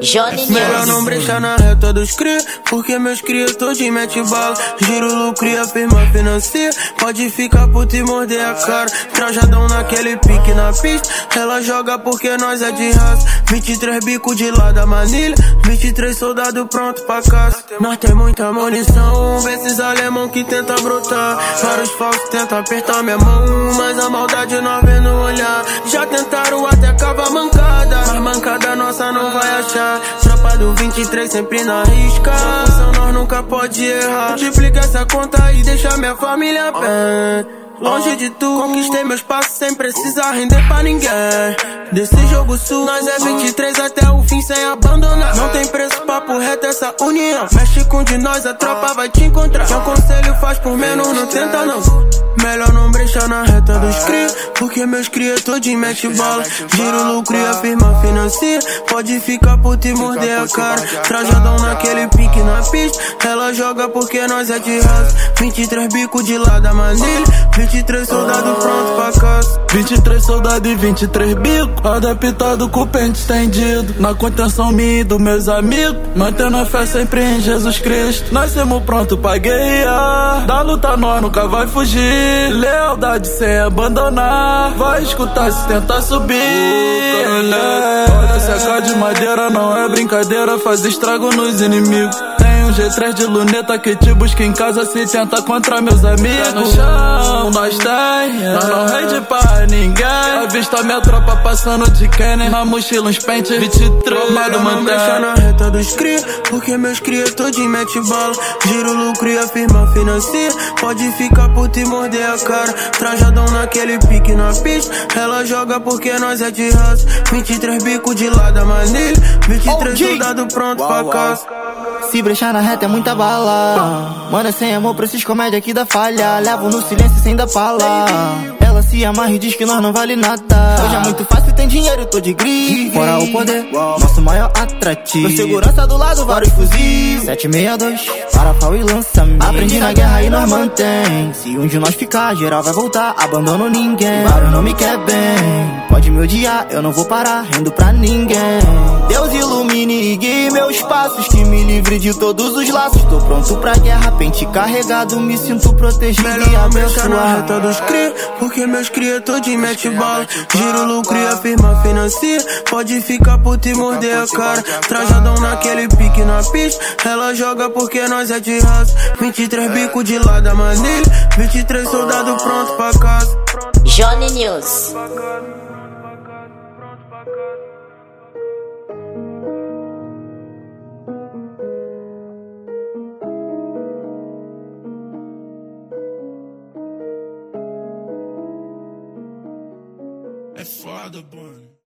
Johnny Melhor não News. brechar na reta dos cria, porque meus cria todinho mete bala. Giro, lucro e a firma financia. Pode ficar puto e morder a cara. Trajadão naquele pique na pista. Ela joga porque nós é de raça. 23 bico de lá da manilha. 23 soldado pronto pra caça. Nós tem muita munição. Vê esses alemão que tenta brotar. Vários falsos tentam apertar minha mão, mas a maldade nós vê no olhar. Já tentaram até cavar mancada, mas mancada nossa não vai achar. Tropa do 23 sempre na risca. Sua função nós nunca pode errar. Multiplica essa conta e deixa minha família bem. Longe de tu, conquistei meus passos sem precisar render pra ninguém. Desse jogo sul, nós é 23 até o fim sem abandonar. Não tem preço, papo reto essa união. Mexe com um de nós, a tropa vai te encontrar. Que um conselho faz por menos, não tenta não. Melhor não brechar na reta dos cria, porque meus cria todinho mete bala. Giro, lucro e a firma financia. Pode ficar puto e morder a cara. Trajadão naquele pique na pista. Ela joga porque nós é de raça. 23 bico de lá da manilha. 23 soldado pronto pra caça. 23 soldado e 23 bico, adaptado com o pente estendido. Na contenção minha e dos meus amigos, mantendo a fé sempre em Jesus Cristo. Nós somos pronto pra guerrear, da luta nós nunca vai fugir. Lealdade sem abandonar, vai escutar se tentar subir. Olha, secar de madeira não é brincadeira, faz estrago nos inimigos. Tem um G3 de luneta que te busca em casa se tenta contra meus amigos. No chão nós nós não rende pra ninguém. Avista minha tropa passando de Kenny, na mochila uns pente 23. Melhor não deixar na reta dos cria, porque meus cria todinho mete bala. Giro, lucro e a firma financia. Pode ficar puto e morder a cara. Trajadão naquele pique na pista. Ela joga porque nós é de raça. 23 bico de lá da manilha. 23 soldado pronto pra caça. Se brechar na reta é muita bala. Mano, é sem amor pra esses comédia aqui da falha. Levo no silêncio sem dar pala. Ela se amarra e diz que nós não vale nada. Hoje é muito fácil, tem dinheiro, tô de grife. Fora o poder, nosso maior atrativo. Meu segurança do lado, vários fuzis. 762, parafal e lançamento. Aprendi na guerra e nós mantém. Se um de nós ficar, geral vai voltar. Abandono ninguém, vários não me quer bem. Pode me odiar, eu não vou parar, rendo pra ninguém. Deus ilumine e guie meus passos, que me livre de todos os laços. Tô pronto pra guerra, pente carregado, me sinto protegido e abençoado. Na reta dos cria, porque meus cria todinho mete bala. Giro, lucro e a firma financia. Pode ficar puto e morder a cara. Trajadão naquele pique na pista. Ela joga porque nós é de raça. 23 bico de lá da manilha. 23 soldado pronto pra caça. Johnny News. É foda, mano.